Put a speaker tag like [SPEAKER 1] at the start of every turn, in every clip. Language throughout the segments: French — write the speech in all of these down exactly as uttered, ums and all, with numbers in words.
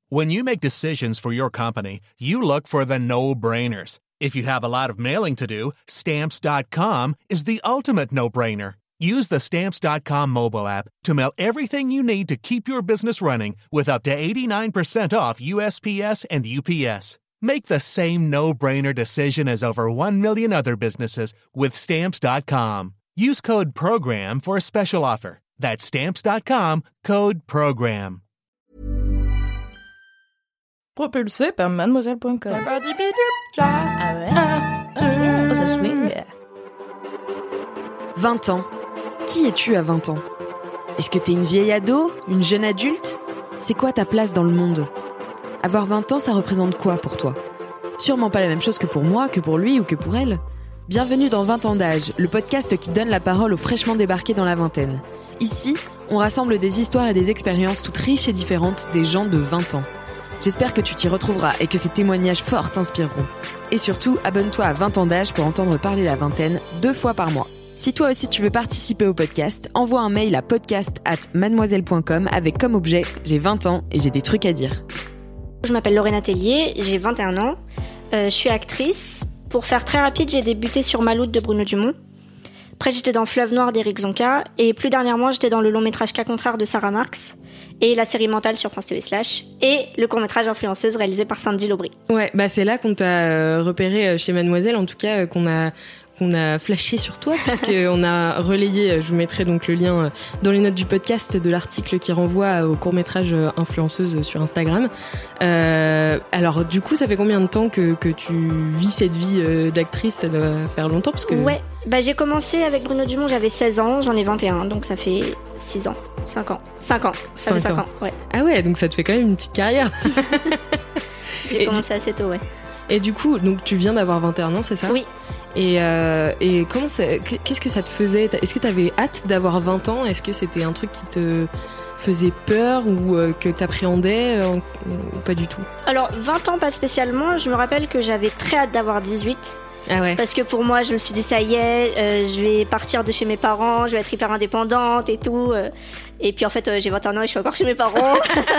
[SPEAKER 1] When you make decisions for your company, you look for the no-brainers. If you have a lot of mailing to do, Stamps dot com is the ultimate no-brainer. Use the Stamps dot com mobile app to mail everything you need to keep your business running with up to eighty-nine percent off U S P S and U P S. Make the same no-brainer decision as over one million other businesses with Stamps dot com. Use code PROGRAM for a special offer. That's Stamps dot com, code PROGRAM.
[SPEAKER 2] Propulsé par mademoiselle point com. Ah ouais. Oh, ça swing.
[SPEAKER 3] vingt ans. Qui es-tu à vingt ans ? Est-ce que t'es une vieille ado ? Une jeune adulte ? C'est quoi ta place dans le monde ? Avoir vingt ans, ça représente quoi pour toi ? Sûrement pas la même chose que pour moi, que pour lui ou que pour elle. Bienvenue dans vingt ans d'âge, le podcast qui donne la parole aux fraîchement débarqués dans la vingtaine. Ici, on rassemble des histoires et des expériences toutes riches et différentes des gens de vingt ans. J'espère que tu t'y retrouveras et que ces témoignages forts t'inspireront. Et surtout, abonne-toi à vingt ans d'âge pour entendre parler la vingtaine deux fois par mois. Si toi aussi tu veux participer au podcast, envoie un mail à podcast arobase mademoiselle point com avec comme objet « J'ai vingt ans et j'ai des trucs à dire ».
[SPEAKER 4] Je m'appelle Lorena Tellier, j'ai vingt et un ans, euh, je suis actrice. Pour faire très rapide, j'ai débuté sur Maloute de Bruno Dumont. Après, j'étais dans Fleuve Noir d'Éric Zonka. Et plus dernièrement, j'étais dans le long-métrage Cas contraire de Sarah Marx. Et la série Mentale sur France T V Slash. Et le court-métrage Influenceuse réalisé par Sandy Lobry.
[SPEAKER 5] Ouais, bah c'est là qu'on t'a repéré chez Mademoiselle, en tout cas qu'on a... qu'on a flashé sur toi, puisqu'on a relayé, je vous mettrai donc le lien dans les notes du podcast de l'article qui renvoie au court-métrage Influenceuse sur Instagram. Euh, alors du coup, ça fait combien de temps que, que tu vis cette vie d'actrice ? Ça doit faire longtemps parce que...
[SPEAKER 4] Ouais, bah j'ai commencé avec Bruno Dumont, j'avais seize ans, j'en ai vingt et un, donc ça fait six ans, cinq ans, cinq ans, ça fait cinq ans, ouais.
[SPEAKER 5] Ah ouais, donc ça te fait quand même une petite carrière.
[SPEAKER 4] J'ai
[SPEAKER 5] et
[SPEAKER 4] commencé
[SPEAKER 5] du...
[SPEAKER 4] assez tôt, ouais.
[SPEAKER 5] Et du coup, donc tu viens d'avoir vingt et un ans, c'est ça ?
[SPEAKER 4] Oui.
[SPEAKER 5] Et, euh, et comment ça, qu'est-ce que ça te faisait ? Est-ce que tu avais hâte d'avoir vingt ans ? Est-ce que c'était un truc qui te faisait peur ou euh, que tu appréhendais euh, ou pas du tout ?
[SPEAKER 4] Alors, vingt ans, pas spécialement. Je me rappelle que j'avais très hâte d'avoir dix-huit.
[SPEAKER 5] Ah ouais.
[SPEAKER 4] Parce que pour moi, je me suis dit, ça y est, euh, je vais partir de chez mes parents, je vais être hyper indépendante et tout. Euh, et puis en fait, euh, j'ai vingt et un ans et je suis encore chez mes parents.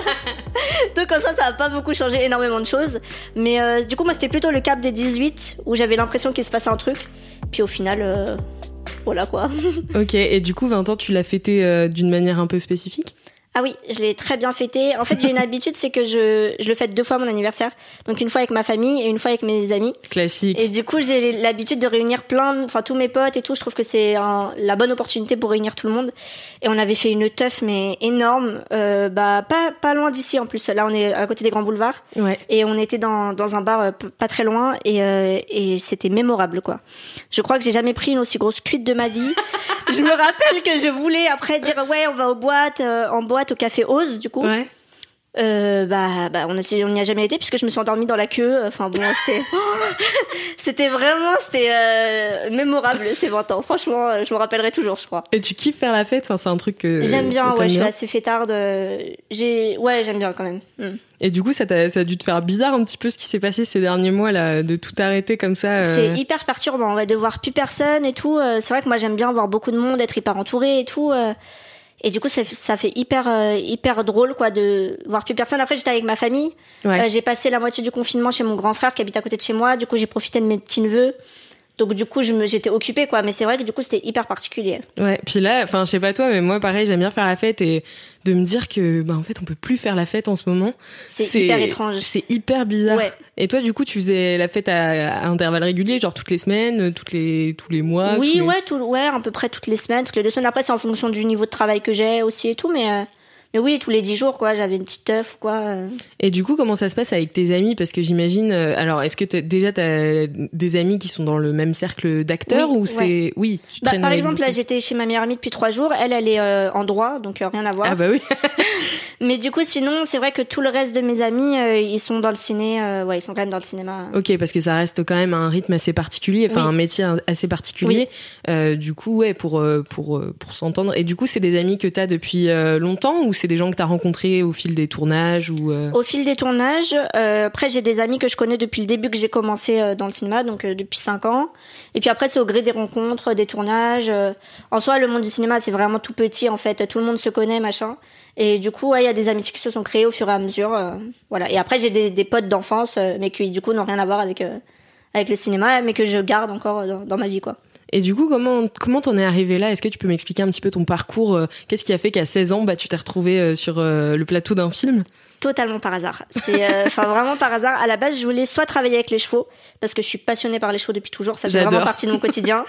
[SPEAKER 4] Donc comme ça, ça n'a pas beaucoup changé énormément de choses. Mais euh, du coup, moi, c'était plutôt le cap des dix-huit où j'avais l'impression qu'il se passait un truc. Puis au final, euh, voilà quoi.
[SPEAKER 5] Ok, et du coup, vingt ans, tu l'as fêté euh, d'une manière un peu spécifique ?
[SPEAKER 4] Ah oui, je l'ai très bien fêté. En fait, j'ai une habitude, c'est que je, je le fête deux fois mon anniversaire. Donc une fois avec ma famille et une fois avec mes amis.
[SPEAKER 5] Classique.
[SPEAKER 4] Et du coup, j'ai l'habitude de réunir plein, enfin tous mes potes et tout. Je trouve que c'est un, la bonne opportunité pour réunir tout le monde. Et on avait fait une teuf mais énorme, euh, bah pas pas loin d'ici en plus. Là, on est à côté des grands boulevards. Ouais. Et on était dans dans un bar euh, pas très loin et euh, et c'était mémorable quoi. Je crois que j'ai jamais pris une aussi grosse cuite de ma vie. Je me rappelle que je voulais après dire ouais, on va aux boîtes, euh, en boîte au café Oz du coup. Ouais. Euh, bah, bah, on n'y a jamais été puisque je me suis endormie dans la queue. Enfin bon, c'était, c'était vraiment, c'était euh, mémorable ces vingt ans. Franchement, je me rappellerai toujours, je crois.
[SPEAKER 5] Et tu kiffes faire la fête ? Enfin, c'est un truc que
[SPEAKER 4] j'aime bien.
[SPEAKER 5] Que
[SPEAKER 4] ouais, je
[SPEAKER 5] bien.
[SPEAKER 4] suis assez fêtarde. J'ai, ouais, j'aime bien quand même. Mm.
[SPEAKER 5] Et du coup, ça, t'a, ça a dû te faire bizarre un petit peu ce qui s'est passé ces derniers mois là, de tout arrêter comme ça. Euh...
[SPEAKER 4] C'est hyper perturbant. On va devoir plus personne et tout. C'est vrai que moi j'aime bien voir beaucoup de monde, être hyper entourée et tout. Et du coup, ça, ça fait hyper, euh, hyper drôle, quoi, de voir plus personne. Après, j'étais avec ma famille. Ouais. Euh, j'ai passé la moitié du confinement chez mon grand frère qui habite à côté de chez moi. Du coup, j'ai profité de mes petits neveux. Donc, du coup, je me, j'étais occupée, quoi. Mais c'est vrai que du coup, c'était hyper particulier.
[SPEAKER 5] Ouais. Puis là, enfin, je sais pas toi, mais moi, pareil, j'aime bien faire la fête et de me dire que, bah, en fait, on peut plus faire la fête en ce moment.
[SPEAKER 4] C'est, c'est hyper étrange.
[SPEAKER 5] C'est hyper bizarre.
[SPEAKER 4] Ouais.
[SPEAKER 5] Et toi, du coup, tu faisais la fête à, à intervalles réguliers, genre toutes les semaines, toutes les, tous les mois?
[SPEAKER 4] Oui,
[SPEAKER 5] les...
[SPEAKER 4] ouais, tout, ouais, à peu près toutes les semaines, toutes les deux semaines. Après, c'est en fonction du niveau de travail que j'ai aussi et tout, mais, euh, mais oui, tous les dix jours, quoi, j'avais une petite teuf, quoi. Euh.
[SPEAKER 5] Et du coup, comment ça se passe avec tes amis? Parce que j'imagine, euh, alors, est-ce que t'as, déjà t'as des amis qui sont dans le même cercle d'acteurs, oui, ou c'est, ouais. oui, tu
[SPEAKER 4] bah, par exemple,
[SPEAKER 5] beaucoup.
[SPEAKER 4] Là, j'étais chez ma meilleure amie depuis trois jours. Elle, elle est euh, en droit, donc euh, rien à voir.
[SPEAKER 5] Ah bah oui.
[SPEAKER 4] Mais du coup, sinon, c'est vrai que tout le reste de mes amis, euh, ils sont dans le ciné, euh, ouais, ils sont quand même dans le cinéma.
[SPEAKER 5] Ok, parce que ça reste quand même un rythme assez particulier, enfin oui. un métier assez particulier. Oui. Euh, du coup, ouais, pour pour pour s'entendre. Et du coup, c'est des amis que t'as depuis euh, longtemps ou c'est des gens que t'as rencontrés au fil des tournages ou euh...
[SPEAKER 4] Au fil des tournages. Euh, après, j'ai des amis que je connais depuis le début que j'ai commencé euh, dans le cinéma, donc euh, depuis cinq ans. Et puis après, c'est au gré des rencontres, des tournages. Euh, en soi, le monde du cinéma, c'est vraiment tout petit, en fait. Tout le monde se connaît, machin. Et du coup, il ouais, y a des amitiés qui se sont créées au fur et à mesure. Euh, voilà. Et après, j'ai des, des potes d'enfance, euh, mais qui, du coup, n'ont rien à voir avec, euh, avec le cinéma, mais que je garde encore dans, dans ma vie, quoi.
[SPEAKER 5] Et du coup, comment comment t'en es arrivé là ? Est-ce que tu peux m'expliquer un petit peu ton parcours ? euh, Qu'est-ce qui a fait qu'à seize ans, bah, tu t'es retrouvée euh, sur euh, le plateau d'un film ?
[SPEAKER 4] Totalement par hasard. C'est enfin euh, vraiment par hasard. À la base, je voulais soit travailler avec les chevaux parce que je suis passionnée par les chevaux depuis toujours, ça fait
[SPEAKER 5] J'adore.
[SPEAKER 4] vraiment partie de mon quotidien.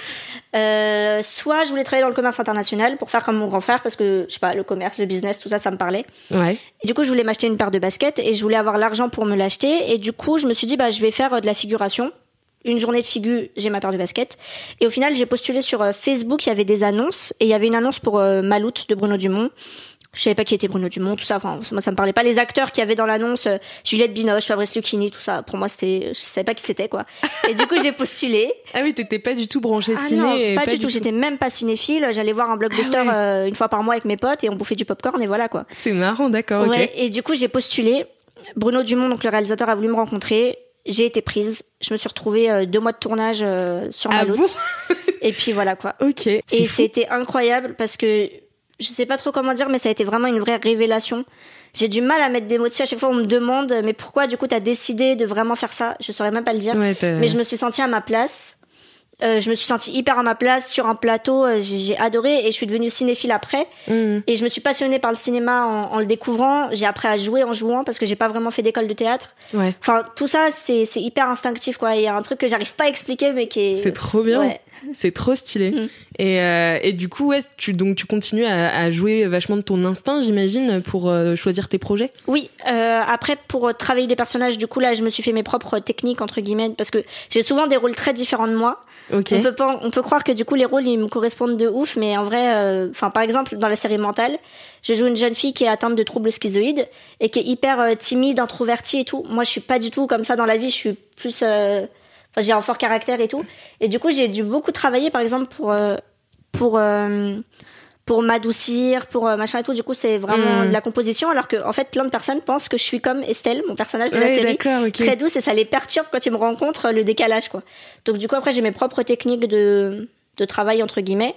[SPEAKER 4] Euh, soit je voulais travailler dans le commerce international pour faire comme mon grand frère parce que je sais pas, le commerce, le business, tout ça, ça me parlait.
[SPEAKER 5] Ouais.
[SPEAKER 4] Et du coup, je voulais m'acheter une paire de baskets et je voulais avoir l'argent pour me l'acheter. Et du coup, je me suis dit bah je vais faire de la figuration. Une journée de figu, j'ai ma paire de baskets. Et au final, j'ai postulé sur Facebook, il y avait des annonces et il y avait une annonce pour euh, Maloute de Bruno Dumont. Je savais pas qui était Bruno Dumont, tout ça. Enfin, moi, ça me parlait pas. Les acteurs qu'il y avait dans l'annonce, euh, Juliette Binoche, Fabrice Lucchini, tout ça. Pour moi, c'était, je savais pas qui c'était, quoi. Et du coup, j'ai postulé.
[SPEAKER 5] Ah oui, t'étais pas du tout branchée
[SPEAKER 4] ah
[SPEAKER 5] ciné.
[SPEAKER 4] Non,
[SPEAKER 5] et
[SPEAKER 4] pas,
[SPEAKER 5] pas
[SPEAKER 4] du
[SPEAKER 5] du
[SPEAKER 4] tout.
[SPEAKER 5] tout.
[SPEAKER 4] J'étais même pas cinéphile. J'allais voir un blockbuster
[SPEAKER 5] ah ouais.
[SPEAKER 4] euh, une fois par mois avec mes potes et on bouffait du popcorn et voilà, quoi.
[SPEAKER 5] C'est marrant, d'accord,
[SPEAKER 4] ouais,
[SPEAKER 5] ok.
[SPEAKER 4] Et du coup, j'ai postulé. Bruno Dumont, donc le réalisateur, a voulu me rencontrer. J'ai été prise. Je me suis retrouvée euh, deux mois de tournage euh, sur
[SPEAKER 5] ah
[SPEAKER 4] Maloute.
[SPEAKER 5] Bon
[SPEAKER 4] et puis voilà, quoi.
[SPEAKER 5] Ok.
[SPEAKER 4] Et
[SPEAKER 5] fou.
[SPEAKER 4] c'était incroyable parce que je sais pas trop comment dire, mais ça a été vraiment une vraie révélation. J'ai du mal à mettre des mots dessus. À chaque fois, on me demande, mais pourquoi, du coup, t'as décidé de vraiment faire ça? Je saurais même pas le dire.
[SPEAKER 5] Ouais,
[SPEAKER 4] mais je me suis sentie à ma place. Euh, je me suis sentie hyper à ma place sur un plateau. Euh, j'ai, j'ai adoré et je suis devenue cinéphile après.
[SPEAKER 5] Mmh.
[SPEAKER 4] Et je me suis passionnée par le cinéma en, en le découvrant. J'ai appris à jouer en jouant parce que j'ai pas vraiment fait d'école de théâtre.
[SPEAKER 5] Ouais.
[SPEAKER 4] Enfin, tout ça, c'est, c'est hyper instinctif, quoi. Il y a un truc que j'arrive pas à expliquer, mais qui est...
[SPEAKER 5] C'est trop bien.
[SPEAKER 4] Ouais.
[SPEAKER 5] C'est trop stylé. Mmh. Et, euh, et du coup, ouais, tu, donc, tu continues à, à jouer vachement de ton instinct, j'imagine, pour euh, choisir tes projets?
[SPEAKER 4] Oui. Euh, après, pour travailler des personnages, du coup, là, je me suis fait mes propres techniques, entre guillemets, parce que j'ai souvent des rôles très différents de moi.
[SPEAKER 5] Okay.
[SPEAKER 4] On peut pas, on peut croire que du coup les rôles ils me correspondent de ouf, mais en vrai, enfin euh, par exemple dans la série Mentale, je joue une jeune fille qui est atteinte de troubles schizoïdes et qui est hyper euh, timide, introvertie et tout. Moi je suis pas du tout comme ça dans la vie, je suis plus, euh, enfin j'ai un fort caractère et tout. Et du coup j'ai dû beaucoup travailler par exemple pour euh, pour euh, pour m'adoucir, pour euh, machin et tout. Du coup, c'est vraiment mmh. de la composition, alors que en fait, plein de personnes pensent que je suis comme Estelle, mon personnage de
[SPEAKER 5] ouais,
[SPEAKER 4] la série,
[SPEAKER 5] okay.
[SPEAKER 4] très douce, et ça les perturbe quand ils me rencontrent, le décalage, quoi. Donc du coup, après, j'ai mes propres techniques de de travail entre guillemets.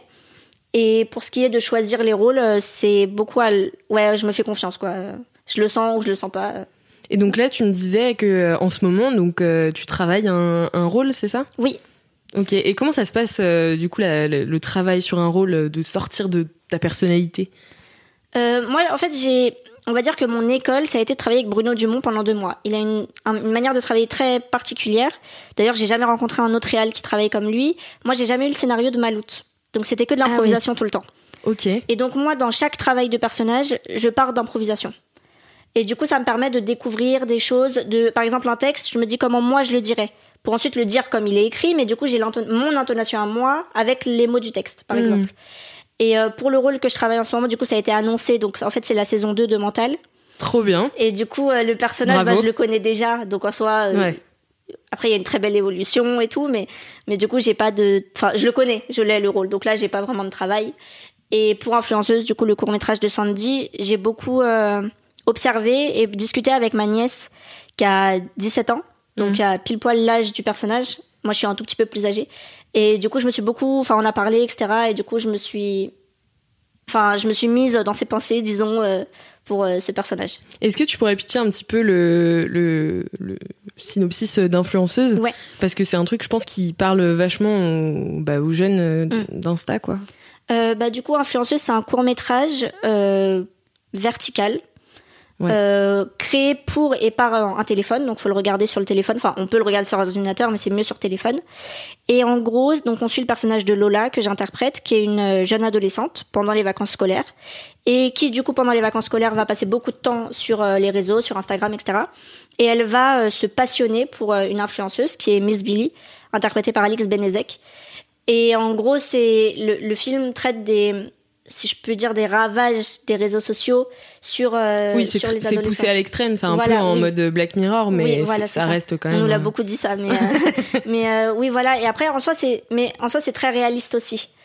[SPEAKER 4] Et pour ce qui est de choisir les rôles, c'est beaucoup à l... ouais, je me fais confiance, quoi. Je le sens ou je le sens pas.
[SPEAKER 5] Et donc là, tu me disais que en ce moment, donc euh, tu travailles un, un rôle, c'est ça?
[SPEAKER 4] Oui.
[SPEAKER 5] Ok. Et comment ça se passe euh, du coup la, la, le travail sur un rôle, de sortir de ta personnalité?
[SPEAKER 4] euh, Moi, en fait, j'ai, on va dire que mon école, ça a été de travailler avec Bruno Dumont pendant deux mois. Il a une, un, une manière de travailler très particulière. D'ailleurs, j'ai jamais rencontré un autre réal qui travaille comme lui. Moi, j'ai jamais eu le scénario de Maloute, donc c'était que de l'improvisation ah, oui. tout le temps.
[SPEAKER 5] Ok.
[SPEAKER 4] Et donc moi, dans chaque travail de personnage, je pars d'improvisation. Et du coup, ça me permet de découvrir des choses. De, par exemple, un texte, je me dis comment moi je le dirais, pour ensuite le dire comme il est écrit, mais du coup, j'ai mon intonation à moi avec les mots du texte, par mmh. exemple. Et euh, pour le rôle que je travaille en ce moment, du coup, ça a été annoncé. Donc, en fait, c'est la saison deux de Mentale.
[SPEAKER 5] Trop bien.
[SPEAKER 4] Et du coup, euh, le personnage, bah, je le connais déjà. Donc, en soi, euh,
[SPEAKER 5] ouais.
[SPEAKER 4] après, il y a une très belle évolution et tout. Mais, mais du coup, j'ai pas de... Enfin, je le connais, je l'ai, le rôle. Donc là, j'ai pas vraiment de travail. Et pour Influenceuse, du coup, le court-métrage de Sandy, j'ai beaucoup euh, observé et discuté avec ma nièce qui a dix-sept ans. Donc, mmh. à pile poil l'âge du personnage. Moi, je suis un tout petit peu plus âgée. Et du coup, je me suis beaucoup... Enfin, on a parlé, et cetera. Et du coup, je me suis... Enfin, je me suis mise dans ses pensées, disons, euh, pour euh, ce personnage.
[SPEAKER 5] Est-ce que tu pourrais pitcher un petit peu le, le, le synopsis d'Influenceuse ?
[SPEAKER 4] Ouais.
[SPEAKER 5] Parce que c'est un truc, je pense, qui parle vachement aux, bah, aux jeunes euh, mmh. d'Insta, quoi.
[SPEAKER 4] Euh, bah, du coup, Influenceuse, c'est un court-métrage euh, vertical. Ouais. Euh, créé pour et par un téléphone, donc faut le regarder sur le téléphone. Enfin, on peut le regarder sur ordinateur, mais c'est mieux sur téléphone. Et en gros, donc on suit le personnage de Lola que j'interprète, qui est une jeune adolescente pendant les vacances scolaires et qui, du coup, pendant les vacances scolaires, va passer beaucoup de temps sur les réseaux, sur Instagram, et cetera. Et elle va se passionner pour une influenceuse qui est Miss Billy, interprétée par Alix Benezek. Et en gros, c'est le, le film traite des si je peux dire, des ravages des réseaux sociaux sur, euh,
[SPEAKER 5] oui, c'est
[SPEAKER 4] sur
[SPEAKER 5] tr-
[SPEAKER 4] les adolescents.
[SPEAKER 5] C'est poussé à l'extrême, c'est un
[SPEAKER 4] voilà,
[SPEAKER 5] peu en
[SPEAKER 4] oui.
[SPEAKER 5] mode Black Mirror, mais
[SPEAKER 4] oui, voilà,
[SPEAKER 5] ça,
[SPEAKER 4] ça
[SPEAKER 5] reste quand même...
[SPEAKER 4] On nous l'a beaucoup dit ça, mais, euh, mais euh, oui, voilà. Et après, en soi, c'est, mais en soi, c'est très réaliste aussi.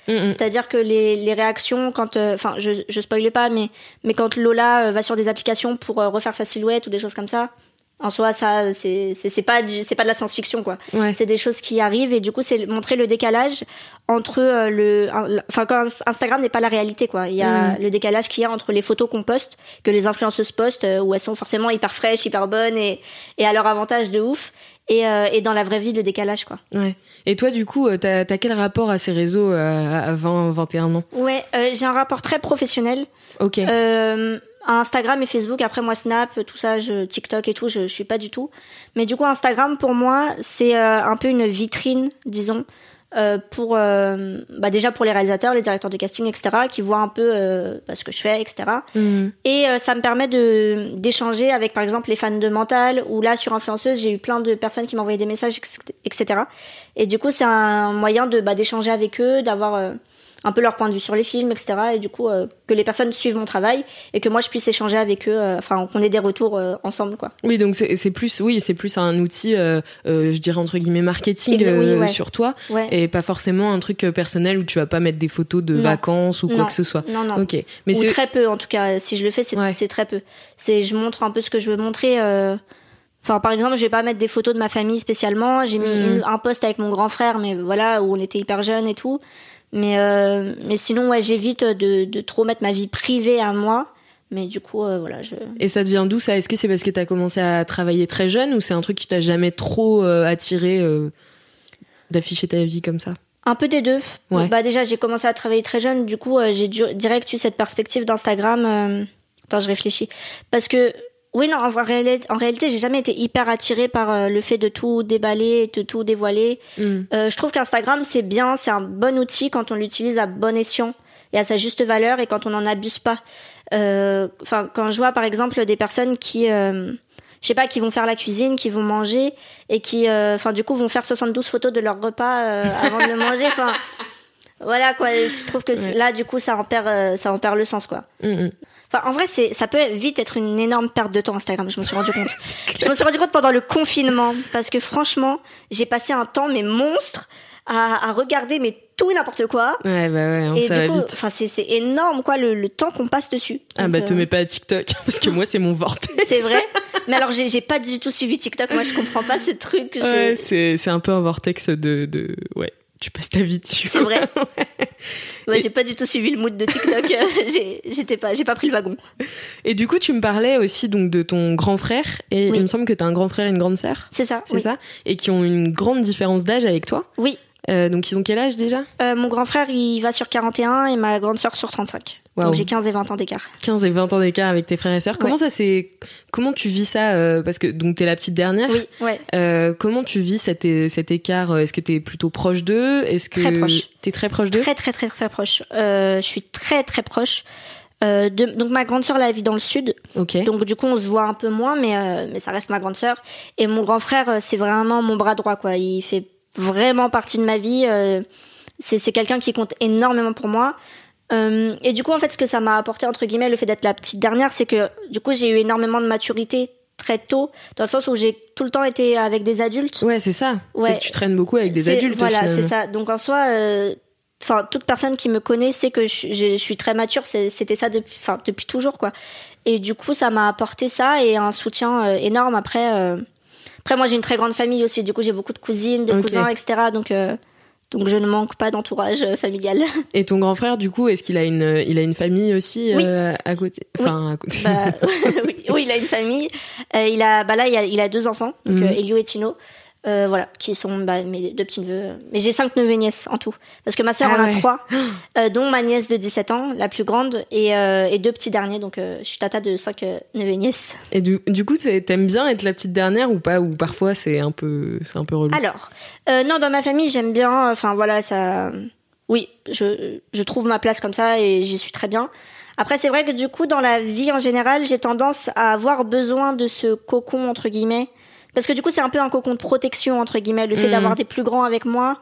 [SPEAKER 5] Mmh.
[SPEAKER 4] C'est-à-dire que les, les réactions, quand, enfin, euh, je, je spoile pas, mais, mais quand Lola euh, va sur des applications pour euh, refaire sa silhouette ou des choses comme ça, en soi, ça, c'est, c'est, c'est pas du, c'est pas de la science-fiction, quoi.
[SPEAKER 5] Ouais.
[SPEAKER 4] C'est des choses qui arrivent et du coup, c'est montrer le décalage entre euh, le, enfin, quand Instagram n'est pas la réalité, quoi. Il y a mmh. le décalage qu'il y a entre les photos qu'on poste, que les influenceuses postent, euh, où elles sont forcément hyper fraîches, hyper bonnes et, et à leur avantage de ouf. Et, euh, et dans la vraie vie, le décalage, quoi.
[SPEAKER 5] Ouais. Et toi, du coup, t'as, t'as quel rapport à ces réseaux euh, à vingt, vingt et un ans?
[SPEAKER 4] Ouais, euh, j'ai un rapport très professionnel.
[SPEAKER 5] Ok.
[SPEAKER 4] Euh, Instagram et Facebook, après moi Snap, tout ça, je, TikTok et tout, je, je suis pas du tout. Mais du coup, Instagram, pour moi, c'est euh, un peu une vitrine, disons, euh, pour, euh, bah déjà pour les réalisateurs, les directeurs de casting, et cetera, qui voient un peu euh, bah, ce que je fais, et cetera. Mmh. Et euh, ça me permet de, d'échanger avec, par exemple, les fans de Mental, ou là, sur Influenceuse, j'ai eu plein de personnes qui m'envoyaient des messages, et cetera. Et du coup, c'est un moyen de, bah, d'échanger avec eux, d'avoir... Euh, un peu leur point de vue sur les films, et cetera. Et du coup, euh, que les personnes suivent mon travail et que moi, je puisse échanger avec eux, euh, enfin, qu'on ait des retours euh, ensemble, quoi.
[SPEAKER 5] Oui, donc c'est, c'est plus, oui, c'est plus un outil, euh, euh, je dirais entre guillemets marketing
[SPEAKER 4] Exa- oui,
[SPEAKER 5] euh,
[SPEAKER 4] ouais.
[SPEAKER 5] sur toi,
[SPEAKER 4] ouais.
[SPEAKER 5] et pas forcément un truc personnel où tu vas pas mettre des photos de
[SPEAKER 4] non.
[SPEAKER 5] vacances ou quoi
[SPEAKER 4] non.
[SPEAKER 5] que ce soit.
[SPEAKER 4] Non, non.
[SPEAKER 5] Ok. Mais
[SPEAKER 4] ou
[SPEAKER 5] c'est...
[SPEAKER 4] très peu, en tout cas. Si je le fais, c'est,
[SPEAKER 5] ouais.
[SPEAKER 4] c'est très peu. C'est, je montre un peu ce que je veux montrer. Euh... Enfin, par exemple, je vais pas mettre des photos de ma famille spécialement. J'ai mis mmh. une, un post avec mon grand frère, mais voilà, où on était hyper jeunes et tout. Mais, euh, mais sinon, ouais, j'évite de, de trop mettre ma vie privée à moi. Mais du coup, euh, voilà. Je...
[SPEAKER 5] Et ça te vient d'où, ça? Est-ce que c'est parce que t'as commencé à travailler très jeune ou c'est un truc qui t'a jamais trop euh, attiré euh, d'afficher ta vie comme ça?
[SPEAKER 4] Un peu des deux.
[SPEAKER 5] Ouais.
[SPEAKER 4] Bah, déjà, j'ai commencé à travailler très jeune. Du coup, euh, j'ai du- direct eu cette perspective d'Instagram. Euh... Attends, je réfléchis. Parce que, oui, non, en, réalité, en réalité, j'ai jamais été hyper attirée par euh, le fait de tout déballer, de tout dévoiler. Mm. Euh, je trouve qu'Instagram, c'est bien, c'est un bon outil quand on l'utilise à bon escient et à sa juste valeur et quand on n'en abuse pas. Enfin, euh, quand je vois, par exemple, des personnes qui... Euh, je sais pas, qui vont faire la cuisine, qui vont manger et qui, enfin, euh, du coup, vont faire soixante-douze photos de leur repas euh, avant de le manger. Enfin, voilà, quoi. Je trouve que ouais. là, du coup, ça en perd, euh, ça en perd le sens, quoi. Mm-hmm. Enfin, en vrai, c'est, ça peut vite être une énorme perte de temps, Instagram. Je me suis rendu compte. Je me suis rendu compte pendant le confinement, parce que franchement, j'ai passé un temps, mais monstre, à, à regarder, mais tout et n'importe quoi.
[SPEAKER 5] Ouais, bah ouais,
[SPEAKER 4] et
[SPEAKER 5] ça
[SPEAKER 4] du
[SPEAKER 5] va
[SPEAKER 4] coup,
[SPEAKER 5] vite.
[SPEAKER 4] Enfin, c'est, c'est énorme, quoi, le, le temps qu'on passe dessus.
[SPEAKER 5] Ah
[SPEAKER 4] donc,
[SPEAKER 5] bah, te
[SPEAKER 4] euh...
[SPEAKER 5] mets pas à TikTok, parce que moi, c'est mon vortex.
[SPEAKER 4] C'est vrai. Mais alors, j'ai, j'ai pas du tout suivi TikTok. Moi, je comprends pas ce truc.
[SPEAKER 5] Ouais,
[SPEAKER 4] je...
[SPEAKER 5] c'est, c'est un peu un vortex de, de, ouais. Tu passes ta vie dessus.
[SPEAKER 4] C'est vrai. Ouais, et... j'ai pas du tout suivi le mood de TikTok. j'ai, j'étais pas, j'ai pas pris le wagon.
[SPEAKER 5] Et du coup, tu me parlais aussi donc de ton grand frère. Et oui. Il me semble que t'as un grand frère et une grande sœur.
[SPEAKER 4] C'est ça.
[SPEAKER 5] C'est
[SPEAKER 4] oui.
[SPEAKER 5] ça. Et qui ont une grande différence d'âge avec toi.
[SPEAKER 4] Oui.
[SPEAKER 5] Euh, donc, ils ont quel âge déjà ?
[SPEAKER 4] euh, Mon grand frère, il va sur quarante et un et ma grande sœur sur trente-cinq. Wow. Donc j'ai quinze et vingt ans d'écart.
[SPEAKER 5] quinze et vingt ans d'écart avec tes frères et sœurs. Comment ouais. ça c'est Comment tu vis ça euh, parce que donc t'es la petite dernière.
[SPEAKER 4] Oui, ouais.
[SPEAKER 5] Euh, comment tu vis cet, é- cet écart ? Est-ce que t'es plutôt proche d'eux ? Est-ce que
[SPEAKER 4] très proche.
[SPEAKER 5] T'es très proche d'eux ?
[SPEAKER 4] Très très très très proche. Euh, je suis très très proche. Euh, de, donc ma grande sœur là, elle vit dans le sud.
[SPEAKER 5] Okay.
[SPEAKER 4] Donc du coup on se voit un peu moins, mais euh, mais ça reste ma grande sœur. Et mon grand frère, c'est vraiment mon bras droit, quoi. Il fait vraiment partie de ma vie. Euh, c'est c'est quelqu'un qui compte énormément pour moi. Euh, et du coup, en fait, ce que ça m'a apporté, entre guillemets, le fait d'être la petite dernière, c'est que, du coup, j'ai eu énormément de maturité très tôt, dans le sens où j'ai tout le temps été avec des adultes.
[SPEAKER 5] Ouais, c'est ça. Ouais. C'est que tu traînes beaucoup avec des
[SPEAKER 4] c'est,
[SPEAKER 5] adultes.
[SPEAKER 4] Voilà,
[SPEAKER 5] finalement.
[SPEAKER 4] c'est ça. Donc, en soi, enfin, euh, toute personne qui me connaît sait que je, je, je suis très mature. C'est, c'était ça depuis, enfin, depuis toujours, quoi. Et du coup, ça m'a apporté ça et un soutien euh, énorme. Après, euh... après, moi, j'ai une très grande famille aussi. Du coup, j'ai beaucoup de cousines, de okay. cousins, et cetera. Donc, euh... Donc je ne manque pas d'entourage familial.
[SPEAKER 5] Et ton grand frère, du coup, est-ce qu'il a une, il a une famille aussi
[SPEAKER 4] oui.
[SPEAKER 5] euh, à côté Enfin,
[SPEAKER 4] oui.
[SPEAKER 5] à côté.
[SPEAKER 4] Bah, oui, oui, il a une famille. Euh, il a, bah là, il a, il a deux enfants, donc mm-hmm. euh, Elio et Tino. Euh, voilà, qui sont bah, mes deux petits neveux. Mais j'ai cinq neveux et nièces en tout. Parce que ma sœur
[SPEAKER 5] ah
[SPEAKER 4] en
[SPEAKER 5] ouais.
[SPEAKER 4] a trois, euh, dont ma nièce de dix-sept ans, la plus grande, et, euh, et deux petits derniers. Donc euh, je suis tata de cinq euh, neveux et nièces.
[SPEAKER 5] Et du, du coup, t'aimes bien être la petite dernière ou pas ? Ou parfois c'est un peu, c'est un peu relou ?
[SPEAKER 4] Alors, euh, non, dans ma famille, j'aime bien. Enfin voilà, ça. Oui, je, je trouve ma place comme ça et j'y suis très bien. Après, c'est vrai que du coup, dans la vie en général, j'ai tendance à avoir besoin de ce cocon, entre guillemets. Parce que du coup, c'est un peu un cocon de protection, entre guillemets, le fait mmh. d'avoir des plus grands avec moi.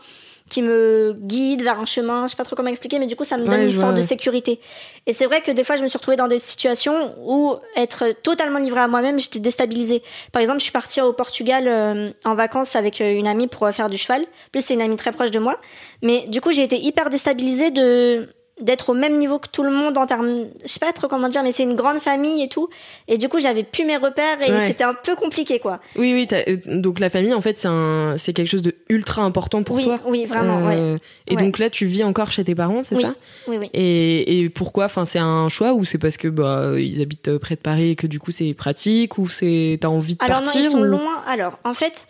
[SPEAKER 4] qui me guide vers un chemin, je sais pas trop comment expliquer, mais du coup ça me donne
[SPEAKER 5] Ouais,
[SPEAKER 4] une
[SPEAKER 5] je
[SPEAKER 4] sorte
[SPEAKER 5] vois,
[SPEAKER 4] de
[SPEAKER 5] ouais.
[SPEAKER 4] sécurité. Et c'est vrai que des fois je me suis retrouvée dans des situations où être totalement livrée à moi-même, j'étais déstabilisée. Par exemple, je suis partie au Portugal euh, en vacances avec euh, une amie pour euh, faire du cheval. En plus, c'est une amie très proche de moi, mais du coup j'ai été hyper déstabilisée de d'être au même niveau que tout le monde en termes, je sais pas trop comment dire, mais c'est une grande famille et tout, et du coup j'avais plus mes repères et
[SPEAKER 5] Ouais.
[SPEAKER 4] c'était un peu compliqué quoi.
[SPEAKER 5] Oui, oui. t'as- euh, Donc la famille, en fait, c'est un, c'est quelque chose de ultra important pour
[SPEAKER 4] Oui,
[SPEAKER 5] toi.
[SPEAKER 4] oui, vraiment, ouais.
[SPEAKER 5] Et
[SPEAKER 4] Ouais.
[SPEAKER 5] donc là, tu vis encore chez tes parents, c'est
[SPEAKER 4] Oui,
[SPEAKER 5] ça?
[SPEAKER 4] oui, oui.
[SPEAKER 5] Et, et pourquoi? Enfin, c'est un choix ou c'est parce que bah ils habitent près de Paris et que du coup c'est pratique ou c'est t'as envie de
[SPEAKER 4] Alors non,
[SPEAKER 5] partir
[SPEAKER 4] ils sont
[SPEAKER 5] ou...
[SPEAKER 4] loin. Alors, en fait,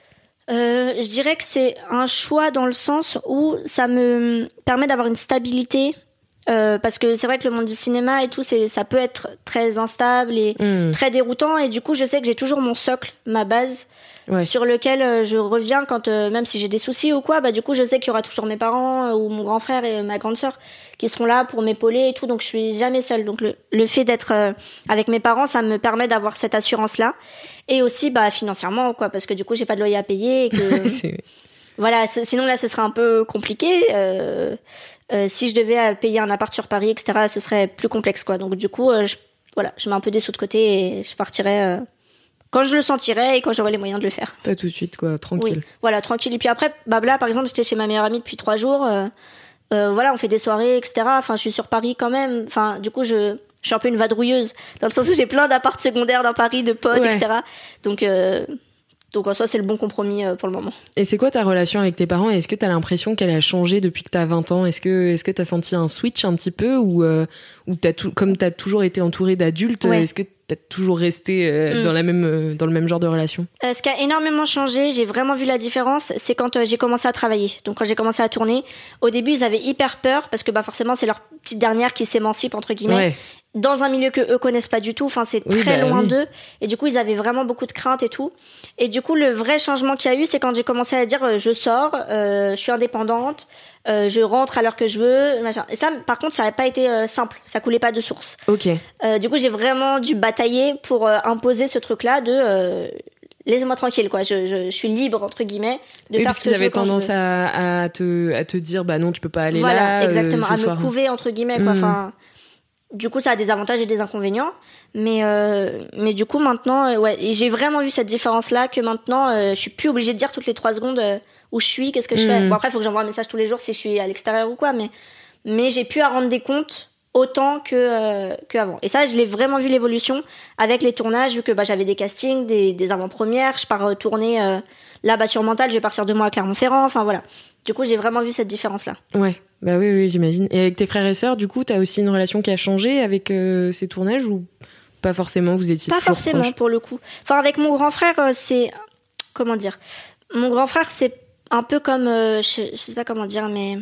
[SPEAKER 4] euh, je dirais que c'est un choix dans le sens où ça me permet d'avoir une stabilité. Euh, parce que c'est vrai que le monde du cinéma et tout, c'est, ça peut être très instable et
[SPEAKER 5] Hmm.
[SPEAKER 4] très déroutant. Et du coup, je sais que j'ai toujours mon socle, ma base,
[SPEAKER 5] Ouais.
[SPEAKER 4] sur lequel euh, je reviens quand, euh, même si j'ai des soucis ou quoi, bah du coup, je sais qu'il y aura toujours mes parents euh, ou mon grand frère et ma grande sœur qui seront là pour m'épauler et tout. Donc, je suis jamais seule. Donc, le, le fait d'être euh, avec mes parents, ça me permet d'avoir cette assurance-là. Et aussi, bah, financièrement, quoi, parce que du coup, j'ai pas de loyer à payer et que,
[SPEAKER 5] C'est-
[SPEAKER 4] voilà, c- sinon là, ce serait un peu compliqué. Euh, euh, si je devais euh, payer un appart sur Paris, et cetera, ce serait plus complexe, quoi. Donc, du coup, euh, je, voilà, je mets un peu des sous de côté et je partirai euh, quand je le sentirai et quand j'aurai les moyens de le faire.
[SPEAKER 5] Pas tout de suite, quoi, tranquille.
[SPEAKER 4] Oui, voilà, tranquille. Et puis après, bah là, par exemple, j'étais chez ma meilleure amie depuis trois jours. Euh, euh, voilà, on fait des soirées, et cetera. Enfin, je suis sur Paris quand même. Enfin, du coup, je, je suis un peu une vadrouilleuse dans le sens où j'ai plein d'apparts secondaires dans Paris, de potes,
[SPEAKER 5] Ouais.
[SPEAKER 4] et cetera. Donc, euh, donc en soi, c'est le bon compromis euh, pour le moment.
[SPEAKER 5] Et c'est quoi ta relation avec tes parents? Est-ce que t'as l'impression qu'elle a changé depuis que t'as vingt ans? Est-ce que est-ce que t'as senti un switch un petit peu ou euh, ou t'as tout comme t'as toujours été entourée d'adultes,
[SPEAKER 4] Ouais.
[SPEAKER 5] est-ce que t'as toujours resté euh,
[SPEAKER 4] Mm.
[SPEAKER 5] dans la même euh, dans le même genre de relation?
[SPEAKER 4] Euh, ce qui a énormément changé, j'ai vraiment vu la différence, c'est quand euh, j'ai commencé à travailler. Donc quand j'ai commencé à tourner, au début ils avaient hyper peur parce que bah forcément c'est leur petite dernière qui s'émancipe entre guillemets.
[SPEAKER 5] Ouais.
[SPEAKER 4] Dans un milieu que eux connaissent pas du tout, enfin c'est
[SPEAKER 5] Oui,
[SPEAKER 4] très
[SPEAKER 5] bah
[SPEAKER 4] loin
[SPEAKER 5] oui.
[SPEAKER 4] d'eux, et du coup ils avaient vraiment beaucoup de craintes et tout. Et du coup le vrai changement qu'il y a eu, c'est quand j'ai commencé à dire euh, je sors, euh, je suis indépendante, euh, je rentre à l'heure que je veux, machin. Et ça, par contre, ça n'a pas été euh, simple, ça coulait pas de source.
[SPEAKER 5] Ok.
[SPEAKER 4] Euh, du coup j'ai vraiment dû batailler pour euh, imposer ce truc-là de euh, laissez-moi tranquille, quoi. Je, je, je suis libre entre guillemets de
[SPEAKER 5] Oui,
[SPEAKER 4] faire
[SPEAKER 5] parce
[SPEAKER 4] ce que
[SPEAKER 5] qu'ils
[SPEAKER 4] je veux
[SPEAKER 5] avaient
[SPEAKER 4] quand je
[SPEAKER 5] tendance
[SPEAKER 4] veux.
[SPEAKER 5] à, à te à te dire bah non tu peux pas aller
[SPEAKER 4] Voilà,
[SPEAKER 5] là. euh,
[SPEAKER 4] exactement,
[SPEAKER 5] ce
[SPEAKER 4] à
[SPEAKER 5] soir.
[SPEAKER 4] me couver entre guillemets, quoi.
[SPEAKER 5] Mm.
[SPEAKER 4] Enfin, du coup, ça a des avantages et des inconvénients, mais euh, mais du coup maintenant, euh, ouais, et j'ai vraiment vu cette différence-là que maintenant, euh, je suis plus obligée de dire toutes les trois secondes euh, où je suis, qu'est-ce que je
[SPEAKER 5] Mm.
[SPEAKER 4] fais. Bon après, il faut que j'envoie un message tous les jours si je suis à l'extérieur ou quoi, mais mais j'ai pu à rendre des comptes autant que euh, que avant. Et ça, je l'ai vraiment vu l'évolution avec les tournages, vu que bah j'avais des castings, des des avant-premières, je pars euh, tourner euh, là bas sur Mental, je vais partir deux mois à Clermont-Ferrand, enfin voilà. Du coup, j'ai vraiment vu cette différence-là.
[SPEAKER 5] Ouais, bah oui, oui, j'imagine. Et avec tes frères et sœurs, du coup, t'as aussi une relation qui a changé avec euh, ces tournages ou pas forcément? Vous étiez
[SPEAKER 4] Pas
[SPEAKER 5] toujours
[SPEAKER 4] forcément
[SPEAKER 5] proches?
[SPEAKER 4] pour le coup. Enfin, avec mon grand frère, euh, c'est comment dire. Mon grand frère, c'est un peu comme, euh, je, je sais pas comment dire, mais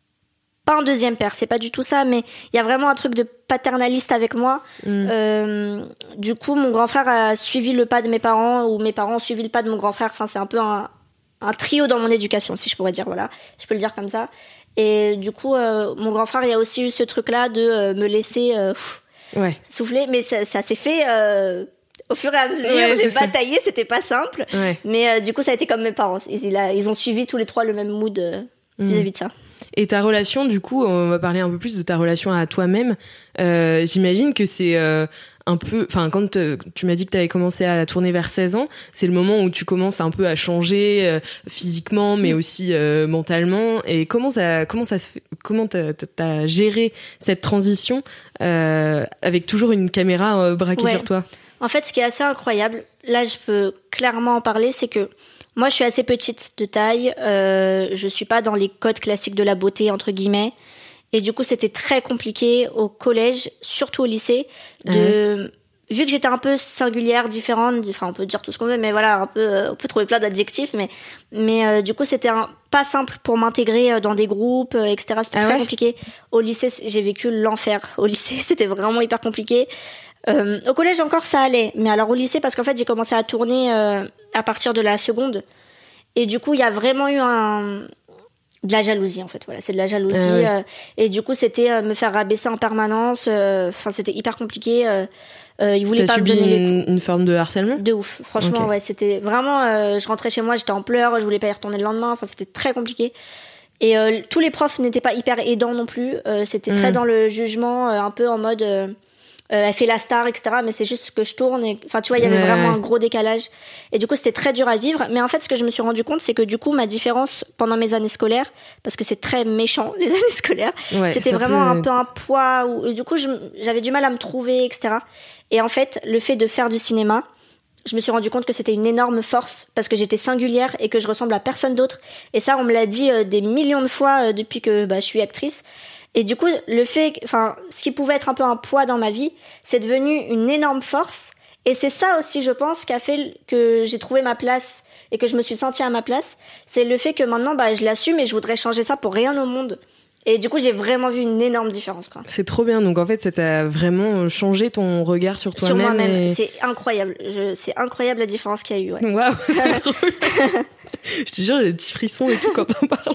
[SPEAKER 4] pas un deuxième père. C'est pas du tout ça, mais il y a vraiment un truc de paternaliste avec moi.
[SPEAKER 5] Mm.
[SPEAKER 4] Euh, du coup, mon grand frère a suivi le pas de mes parents, ou mes parents ont suivi le pas de mon grand frère. Enfin, c'est un peu un, un trio dans mon éducation, si je pourrais dire. Voilà, je peux le dire comme ça. Et du coup, euh, mon grand frère, il y a aussi eu ce truc-là de euh, me laisser euh, pff,
[SPEAKER 5] Ouais.
[SPEAKER 4] souffler, mais ça, ça s'est fait euh, au fur et à mesure.
[SPEAKER 5] Ouais,
[SPEAKER 4] J'ai
[SPEAKER 5] c'est ça.
[SPEAKER 4] bataillé, c'était pas simple,
[SPEAKER 5] Ouais.
[SPEAKER 4] mais euh, du coup, ça a été comme mes parents. Ils, ils, a- ils ont suivi tous les trois le même mood euh,
[SPEAKER 5] Mm.
[SPEAKER 4] vis-à-vis de ça.
[SPEAKER 5] Et ta relation, du coup, on va parler un peu plus de ta relation à toi-même. Euh, j'imagine que c'est euh, un peu... Enfin, quand te- tu m'as dit que tu avais commencé à tourner vers seize ans, c'est le moment où tu commences un peu à changer euh, physiquement, mais aussi euh, mentalement. Et comment ça, comment ça se fait, comment t'as, t'as géré cette transition euh, avec toujours une caméra euh, braquée
[SPEAKER 4] Ouais.
[SPEAKER 5] sur toi?
[SPEAKER 4] En fait, ce qui est assez incroyable, là, je peux clairement en parler, c'est que moi, je suis assez petite de taille. Euh, je suis pas dans les codes classiques de la beauté, entre guillemets. Et du coup, c'était très compliqué au collège, surtout au lycée, de... Vu que j'étais un peu singulière, différente, enfin, on peut dire tout ce qu'on veut, mais voilà, un peu, euh, on peut trouver plein d'adjectifs, mais, mais euh, du coup, c'était un, pas simple pour m'intégrer euh, dans des groupes, euh, et cetera. C'était
[SPEAKER 5] Ah
[SPEAKER 4] très
[SPEAKER 5] ouais
[SPEAKER 4] compliqué. Au lycée, c- j'ai vécu l'enfer. Au lycée, c'était vraiment hyper compliqué. Euh, au collège encore ça allait, mais alors au lycée, parce qu'en fait j'ai commencé à tourner euh, à partir de la seconde, et du coup il y a vraiment eu un de la jalousie en fait, voilà, c'est de la jalousie,
[SPEAKER 5] Ah ouais.
[SPEAKER 4] euh, et du coup c'était euh, me faire rabaisser en permanence, enfin c'était hyper compliqué, euh, euh, ils voulaient
[SPEAKER 5] T'as
[SPEAKER 4] pas me
[SPEAKER 5] subi
[SPEAKER 4] donner les
[SPEAKER 5] une, une forme de harcèlement?
[SPEAKER 4] de ouf, franchement.
[SPEAKER 5] Ok.
[SPEAKER 4] Ouais, c'était vraiment euh, je rentrais chez moi, j'étais en pleurs, je voulais pas y retourner le lendemain, enfin c'était très compliqué. Et euh, tous les profs n'étaient pas hyper aidants non plus. Euh, c'était mmh. très dans le jugement, euh, un peu en mode euh, euh, elle fait la star, et cetera. Mais c'est juste que je tourne. Et... Enfin, tu vois, il y avait ouais. vraiment un gros décalage. Et du coup, c'était très dur à vivre. Mais en fait, ce que je me suis rendu compte, c'est que du coup, ma différence pendant mes années scolaires, parce que c'est très méchant les années scolaires, ouais, c'était vraiment peut... un peu un poids. Où, et du coup, je, j'avais du mal à me trouver, et cetera. Et en fait, le fait de faire du cinéma, je me suis rendu compte que c'était une énorme force parce que j'étais singulière et que je ressemble à personne d'autre. Et ça, on me l'a dit euh, des millions de fois euh, depuis que bah, je suis actrice. Et du coup, le fait, enfin, ce qui pouvait être un peu un poids dans ma vie, c'est devenu une énorme force. Et c'est ça aussi, je pense, qui a fait que j'ai trouvé ma place et que je me suis sentie à ma place. C'est le fait que maintenant, bah, je l'assume et je voudrais changer ça pour rien au monde. Et du coup, j'ai vraiment vu une énorme différence, quoi.
[SPEAKER 5] C'est trop bien. Donc, en fait, ça t'a vraiment changé ton regard sur toi-même.
[SPEAKER 4] Sur moi-même.
[SPEAKER 5] Et...
[SPEAKER 4] C'est incroyable. Je... C'est incroyable la différence qu'il y a eu, ouais.
[SPEAKER 5] Waouh, c'est trop bien. Je te jure, j'ai des petits frissons et tout quand on parle.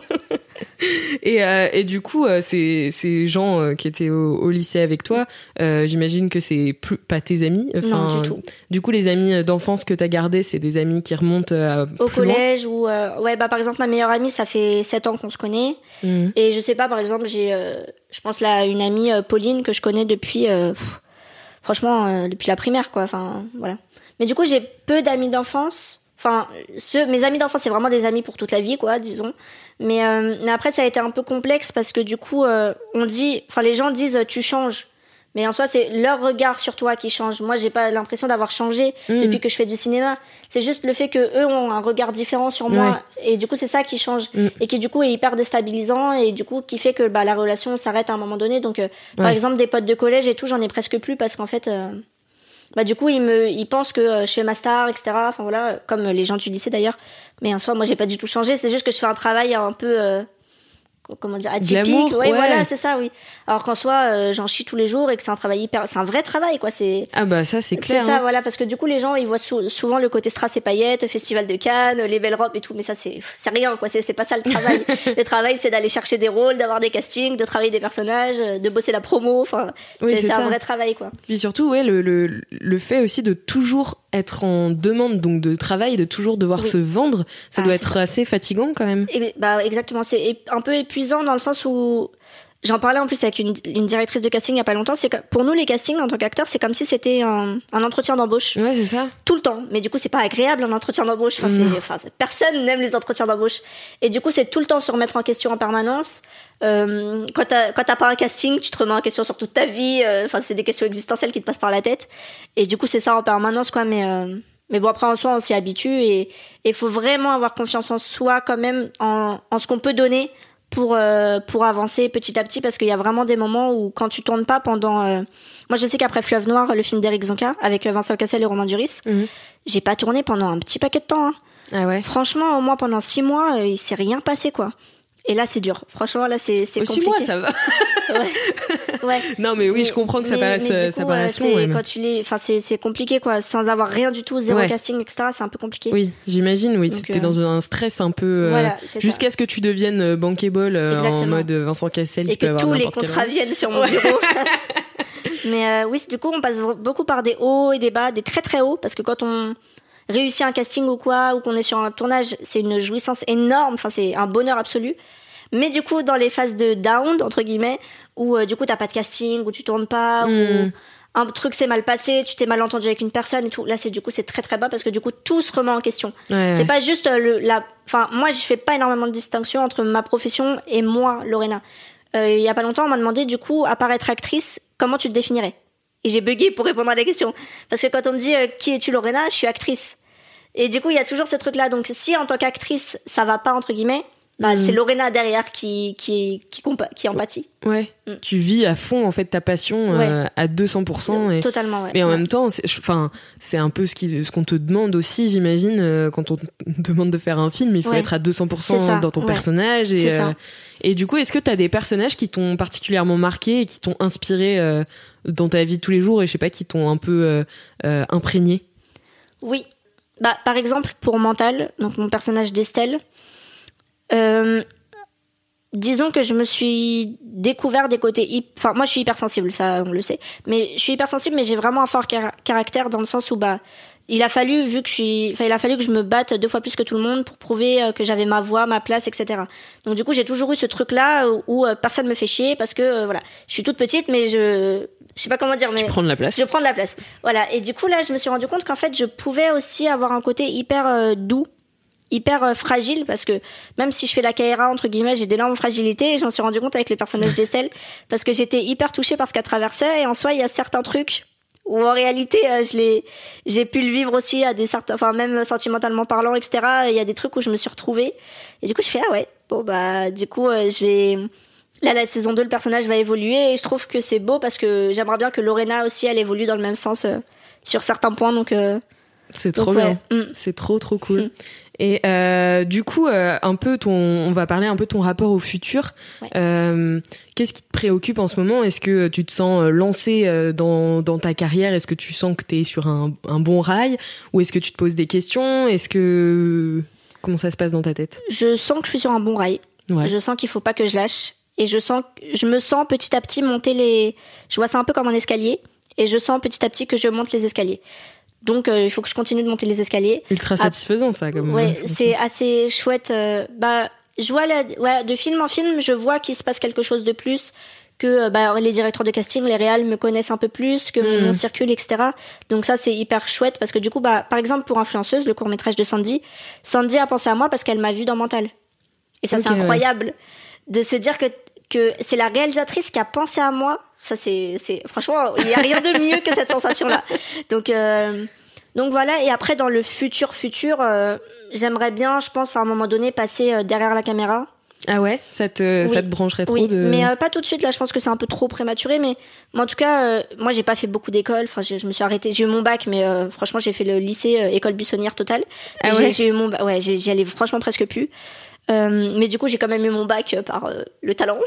[SPEAKER 5] Et, euh, et du coup, euh, ces, ces gens euh, qui étaient au, au lycée avec toi, euh, j'imagine que c'est plus, pas tes amis.
[SPEAKER 4] Non, du tout.
[SPEAKER 5] Du coup, les amis d'enfance que t'as gardés, c'est des amis qui remontent à
[SPEAKER 4] au
[SPEAKER 5] plus
[SPEAKER 4] collège
[SPEAKER 5] loin.
[SPEAKER 4] Ou euh, ouais, bah par exemple ma meilleure amie, ça fait sept ans qu'on se connaît. Mmh. Et je sais pas, par exemple, j'ai, euh, je pense là une amie euh, Pauline que je connais depuis, euh, pff, franchement, euh, depuis la primaire, quoi. Enfin, voilà. Mais du coup, j'ai peu d'amis d'enfance. Enfin, ceux, mes amis d'enfance, c'est vraiment des amis pour toute la vie, quoi, disons. Mais, euh, mais après, ça a été un peu complexe parce que du coup, euh, on dit, enfin, les gens disent, tu changes. Mais en soi, c'est leur regard sur toi qui change. Moi, j'ai pas l'impression d'avoir changé mmh. depuis que je fais du cinéma. C'est juste le fait que eux ont un regard différent sur moi. Ouais. Et du coup, c'est ça qui change. Mmh. Et qui, du coup, est hyper déstabilisant. Et du coup, qui fait que, bah, la relation s'arrête à un moment donné. Donc, euh, ouais. par exemple, des potes de collège et tout, j'en ai presque plus parce qu'en fait, euh, bah du coup ils me ils pensent que euh, je fais ma star, etc. Enfin voilà, comme les gens du lycée d'ailleurs. Mais en soi, moi j'ai pas du tout changé, c'est juste que je fais un travail un peu euh, comment dire, atypique.
[SPEAKER 5] Glamour,
[SPEAKER 4] ouais,
[SPEAKER 5] ouais,
[SPEAKER 4] voilà, c'est ça, oui. Alors qu'en soi, euh, j'en chie tous les jours et que c'est un travail hyper, c'est un vrai travail, quoi. C'est
[SPEAKER 5] ah bah ça c'est clair.
[SPEAKER 4] C'est ça,
[SPEAKER 5] hein.
[SPEAKER 4] voilà, parce que du coup les gens ils voient sou- souvent le côté strass et paillettes, festival de Cannes, les belles robes et tout, mais ça c'est c'est rien, quoi. C'est c'est pas ça le travail. Le travail c'est d'aller chercher des rôles, d'avoir des castings, de travailler des personnages, de bosser la promo. Enfin,
[SPEAKER 5] oui,
[SPEAKER 4] c'est,
[SPEAKER 5] c'est,
[SPEAKER 4] c'est
[SPEAKER 5] ça.
[SPEAKER 4] un vrai travail, quoi.
[SPEAKER 5] Puis surtout, ouais, le le le fait aussi de toujours être en demande donc de travail, de toujours devoir oui. se vendre, ça ah, doit être ça. assez fatigant quand même.
[SPEAKER 4] Et, bah exactement, c'est un peu épuisant dans le sens où j'en parlais en plus avec une, une directrice de casting il y a pas longtemps, c'est que pour nous les castings en tant qu'acteur, c'est comme si c'était un, un entretien d'embauche.
[SPEAKER 5] Ouais, c'est ça.
[SPEAKER 4] Tout le temps, mais du coup c'est pas agréable un entretien d'embauche. Enfin, mmh. c'est, enfin c'est, personne n'aime les entretiens d'embauche. Et du coup c'est tout le temps se remettre en question en permanence. Euh, quand t'as quand t'as pas un casting, tu te remets en question sur toute ta vie. Enfin euh, c'est des questions existentielles qui te passent par la tête. Et du coup c'est ça en permanence, quoi. Mais euh, mais bon, après en soi on s'y habitue et il faut vraiment avoir confiance en soi quand même, en, en ce qu'on peut donner pour euh, pour avancer petit à petit, parce qu'il y a vraiment des moments où quand tu tournes pas pendant euh... moi je sais qu'après Fleuve Noir, le film d'Éric Zonka avec Vincent Cassel et Romain Duris, mmh. j'ai pas tourné pendant un petit paquet de temps, hein.
[SPEAKER 5] Ah ouais.
[SPEAKER 4] Franchement, au moins pendant six mois, euh, il s'est rien passé, quoi. Et là c'est dur, franchement là c'est c'est compliqué.
[SPEAKER 5] Six mois ça va.
[SPEAKER 4] ouais. ouais.
[SPEAKER 5] Non mais oui, mais, je comprends que ça paraisse
[SPEAKER 4] mais
[SPEAKER 5] ça paraisse long.
[SPEAKER 4] Ouais, quand tu les, enfin c'est c'est compliqué, quoi, sans avoir rien du tout, zéro ouais. casting, et cetera. C'est un peu compliqué.
[SPEAKER 5] Oui, j'imagine. Oui, c'était euh... dans un stress un peu euh, voilà, jusqu'à ça. Ce que tu deviennes bankable euh, en mode Vincent Cassel.
[SPEAKER 4] Et que tous les contrats viennent sur mon ouais. bureau. Mais euh, oui, du coup on passe beaucoup par des hauts et des bas, des très très hauts, parce que quand on réussit un casting ou quoi, ou qu'on est sur un tournage, c'est une jouissance énorme, enfin c'est un bonheur absolu. Mais du coup, dans les phases de down, entre guillemets, où euh, du coup t'as pas de casting, où tu tournes pas, mmh. où un truc s'est mal passé, tu t'es mal entendu avec une personne et tout, là c'est du coup c'est très très bas, parce que du coup tout se remet en question. Ouais, c'est ouais. pas juste le la, enfin moi je fais pas énormément de distinction entre ma profession et moi, Lorena. Euh, il y a pas longtemps on m'a demandé du coup, à part être actrice, comment tu te définirais? Et j'ai bugué pour répondre à la question. Parce que quand on me dit euh, qui es-tu, Lorena, je suis actrice. Et du coup, il y a toujours ce truc-là. Donc, si en tant qu'actrice, ça va pas, entre guillemets, bah, mmh. c'est Lorena derrière qui, qui, qui, compa- qui empathie.
[SPEAKER 5] Ouais. Mmh. Tu vis à fond, en fait, ta passion ouais. euh, à deux cents pour cent. Et...
[SPEAKER 4] Totalement, ouais.
[SPEAKER 5] Mais en
[SPEAKER 4] ouais.
[SPEAKER 5] même temps, c'est, enfin, c'est un peu ce, qui, ce qu'on te demande aussi, j'imagine, euh, quand on te demande de faire un film, il faut ouais. être à deux cents pour cent dans ton ouais. personnage. Et,
[SPEAKER 4] c'est ça.
[SPEAKER 5] Euh, et du coup, est-ce que t'as des personnages qui t'ont particulièrement marqué et qui t'ont inspiré euh, dans ta vie de tous les jours et je sais pas, qui t'ont un peu euh, euh, imprégné?
[SPEAKER 4] Oui. Bah, par exemple, pour Mental, donc mon personnage d'Estelle, euh, disons que je me suis découvert des côtés hyp... enfin moi je suis hypersensible, ça on le sait, mais je suis hypersensible, mais j'ai vraiment un fort car- caractère dans le sens où bah il a fallu vu que je suis enfin il a fallu que je me batte deux fois plus que tout le monde pour prouver euh, que j'avais ma voix, ma place, etc. Donc du coup j'ai toujours eu ce truc là où, où euh, personne me fait chier parce que euh, voilà, je suis toute petite mais je je sais pas comment dire, mais
[SPEAKER 5] tu prends de la place.
[SPEAKER 4] Je prends de la place, voilà. Et du coup là je me suis rendu compte qu'en fait je pouvais aussi avoir un côté hyper euh, doux, hyper euh, fragile, parce que même si je fais la K R A entre guillemets, j'ai d'énormes fragilités, et j'en suis rendu compte avec les personnages d'Estelle, parce que j'étais hyper touchée par ce qu'elle traversait, et en soi il y a certains trucs où en réalité euh, je l'ai j'ai pu le vivre aussi à des certains, enfin même sentimentalement parlant, etc. Il y a des trucs où je me suis retrouvée, et du coup je fais ah ouais bon bah du coup euh, je vais là la saison deux le personnage va évoluer, et je trouve que c'est beau parce que j'aimerais bien que Lorena aussi elle évolue dans le même sens euh, sur certains points, donc euh,
[SPEAKER 5] c'est trop
[SPEAKER 4] donc,
[SPEAKER 5] bien,
[SPEAKER 4] ouais. mm.
[SPEAKER 5] c'est trop trop cool.
[SPEAKER 4] Mm.
[SPEAKER 5] Et euh, du coup, euh, un peu ton, on va parler un peu de ton rapport au futur.
[SPEAKER 4] Ouais.
[SPEAKER 5] Euh, qu'est-ce qui te préoccupe en ce moment ? Est-ce que tu te sens lancé dans dans ta carrière ? Est-ce que tu sens que t'es sur un, un bon rail ? Ou est-ce que tu te poses des questions ? Est-ce que comment ça se passe dans ta tête ?
[SPEAKER 4] Je sens que je suis sur un bon rail.
[SPEAKER 5] Ouais.
[SPEAKER 4] Je sens qu'il faut pas que je lâche, et je sens, je me sens petit à petit monter les. Je vois ça un peu comme un escalier, et je sens petit à petit que je monte les escaliers. Donc euh, il faut que je continue de monter les escaliers.
[SPEAKER 5] Ultra satisfaisant ça comme.
[SPEAKER 4] Ouais,
[SPEAKER 5] comme
[SPEAKER 4] c'est
[SPEAKER 5] ça.
[SPEAKER 4] assez chouette. Euh, bah, je vois la, ouais, de film en film, je vois qu'il se passe quelque chose de plus, que euh, bah, les directeurs de casting, les réals me connaissent un peu plus, que mon
[SPEAKER 5] Mm.
[SPEAKER 4] nom circule, et cetera. Donc ça c'est hyper chouette, parce que du coup, bah, par exemple pour Influenceuse, le court métrage de Sandy, Sandy a pensé à moi parce qu'elle m'a vu dans Mental. Et ça
[SPEAKER 5] Ok,
[SPEAKER 4] c'est incroyable de se dire que que c'est la réalisatrice qui a pensé à moi. Ça c'est c'est franchement il y a rien de mieux que cette sensation là. Donc euh, donc voilà. Et après dans le futur futur euh, j'aimerais bien, je pense à un moment donné, passer euh, derrière la caméra.
[SPEAKER 5] Ah ouais, ça te
[SPEAKER 4] Oui.
[SPEAKER 5] ça te brancherait trop
[SPEAKER 4] Oui,
[SPEAKER 5] de.
[SPEAKER 4] mais euh, pas tout de suite là, je pense que c'est un peu trop prématuré, mais, mais en tout cas euh, moi j'ai pas fait beaucoup d'écoles, enfin je, je me suis arrêtée, j'ai eu mon bac, mais euh, franchement j'ai fait le lycée euh, école buissonnière totale.
[SPEAKER 5] Ah
[SPEAKER 4] j'ai,
[SPEAKER 5] ouais
[SPEAKER 4] j'ai eu mon ba- ouais j'ai- j'y allais franchement presque plus. Euh, mais du coup j'ai quand même eu mon bac euh, par euh, le talent.